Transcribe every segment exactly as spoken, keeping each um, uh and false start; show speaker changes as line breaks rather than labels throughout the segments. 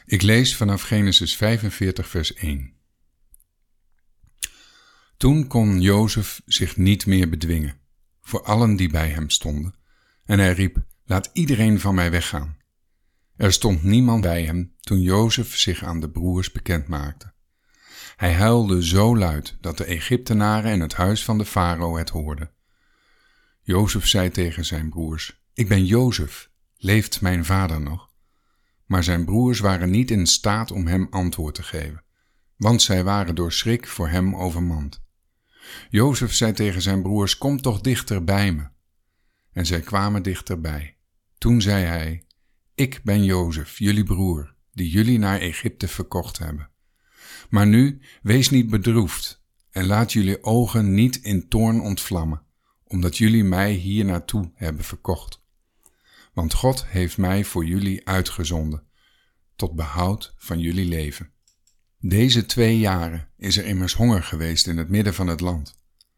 Ik lees vanaf Genesis vijfenveertig vers één. Toen kon Jozef zich niet meer bedwingen, voor allen die bij hem stonden, en hij riep, laat iedereen van mij weggaan. Er stond niemand bij hem toen Jozef zich aan de broers bekend maakte. Hij huilde zo luid dat de Egyptenaren en het huis van de farao het hoorden. Jozef zei tegen zijn broers, ik ben Jozef, leeft mijn vader nog? Maar zijn broers waren niet in staat om hem antwoord te geven, want zij waren door schrik voor hem overmand. Jozef zei tegen zijn broers, kom toch dichter bij me. En zij kwamen dichterbij. Toen zei hij, ik ben Jozef, jullie broer, die jullie naar Egypte verkocht hebben. Maar nu, wees niet bedroefd en laat jullie ogen niet in toorn ontvlammen, omdat jullie mij hier naartoe hebben verkocht. Want God heeft mij voor jullie uitgezonden, tot behoud van jullie leven. Deze twee jaren is er immers honger geweest in het midden van het land.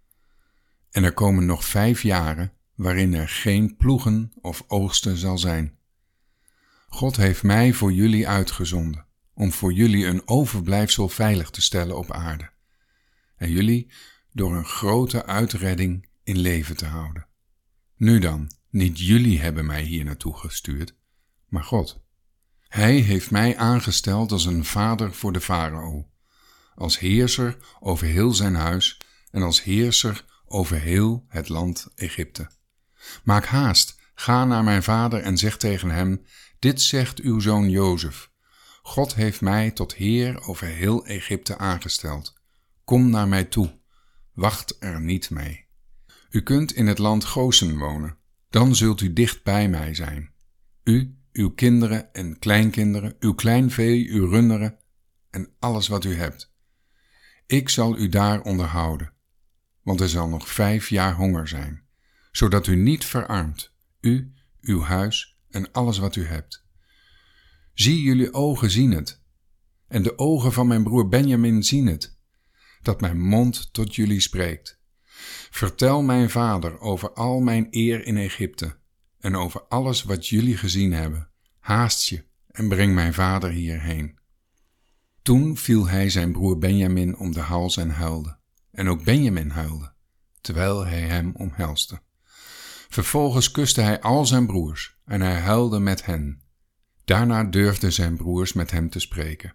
En er komen nog vijf jaren waarin er geen ploegen of oogsten zal zijn. God heeft mij voor jullie uitgezonden, om voor jullie een overblijfsel veilig te stellen op aarde. En jullie door een grote uitredding in leven te houden. Nu dan, niet jullie hebben mij hier naartoe gestuurd, maar God. Hij heeft mij aangesteld als een vader voor de farao, als heerser over heel zijn huis en als heerser over heel het land Egypte. Maak haast, ga naar mijn vader en zeg tegen hem, dit zegt uw zoon Jozef. God heeft mij tot heer over heel Egypte aangesteld. Kom naar mij toe, wacht er niet mee. U kunt in het land Gosen wonen, dan zult u dicht bij mij zijn. U, uw kinderen en kleinkinderen, uw kleinvee, uw runderen en alles wat u hebt. Ik zal u daar onderhouden, want er zal nog vijf jaar honger zijn, zodat u niet verarmt, u, uw huis en alles wat u hebt. Zie, jullie ogen zien het, en de ogen van mijn broer Benjamin zien het, dat mijn mond tot jullie spreekt. Vertel mijn vader over al mijn eer in Egypte en over alles wat jullie gezien hebben. Haast je en breng mijn vader hierheen. Toen viel hij zijn broer Benjamin om de hals en huilde. En ook Benjamin huilde, terwijl hij hem omhelste. Vervolgens kuste hij al zijn broers en hij huilde met hen. Daarna durfden zijn broers met hem te spreken.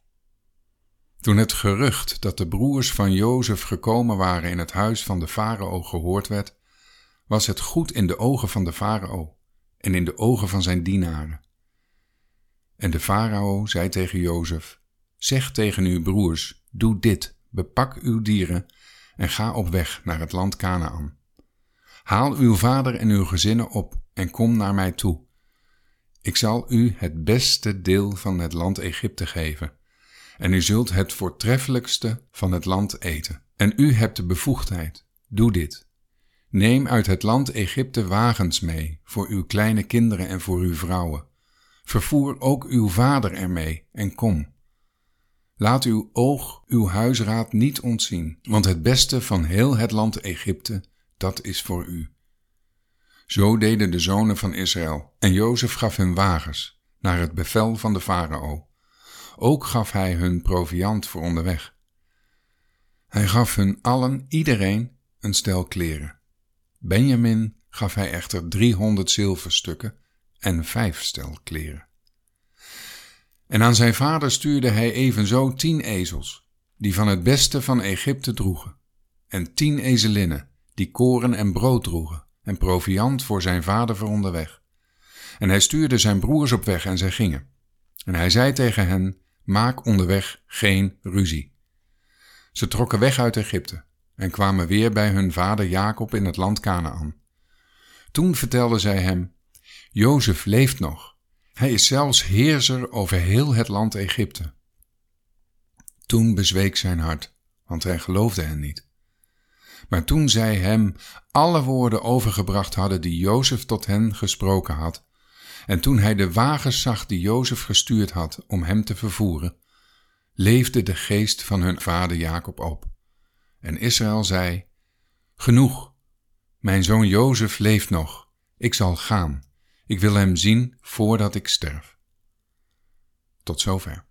Toen het gerucht dat de broers van Jozef gekomen waren in het huis van de farao gehoord werd, was het goed in de ogen van de farao en in de ogen van zijn dienaren. En de farao zei tegen Jozef, zeg tegen uw broers, doe dit, bepak uw dieren en ga op weg naar het land Kanaan. Haal uw vader en uw gezinnen op en kom naar mij toe. Ik zal u het beste deel van het land Egypte geven. En u zult het voortreffelijkste van het land eten. En u hebt de bevoegdheid. Doe dit. Neem uit het land Egypte wagens mee, voor uw kleine kinderen en voor uw vrouwen. Vervoer ook uw vader ermee en kom. Laat uw oog uw huisraad niet ontzien, want het beste van heel het land Egypte, dat is voor u. Zo deden de zonen van Israël, en Jozef gaf hun wagens, naar het bevel van de farao. Ook gaf hij hun proviand voor onderweg. Hij gaf hun allen, iedereen, een stel kleren. Benjamin gaf hij echter driehonderd zilverstukken en vijf stel kleren. En aan zijn vader stuurde hij evenzo tien ezels, die van het beste van Egypte droegen, en tien ezelinnen, die koren en brood droegen, en proviand voor zijn vader voor onderweg. En hij stuurde zijn broers op weg en zij gingen. En hij zei tegen hen, maak onderweg geen ruzie. Ze trokken weg uit Egypte en kwamen weer bij hun vader Jacob in het land Kanaan. Toen vertelden zij hem, Jozef leeft nog. Hij is zelfs heerser over heel het land Egypte. Toen bezweek zijn hart, want hij geloofde hen niet. Maar toen zij hem alle woorden overgebracht hadden die Jozef tot hen gesproken had, en toen hij de wagens zag die Jozef gestuurd had om hem te vervoeren, leefde de geest van hun vader Jacob op. En Israël zei, genoeg, mijn zoon Jozef leeft nog, ik zal gaan, ik wil hem zien voordat ik sterf. Tot zover.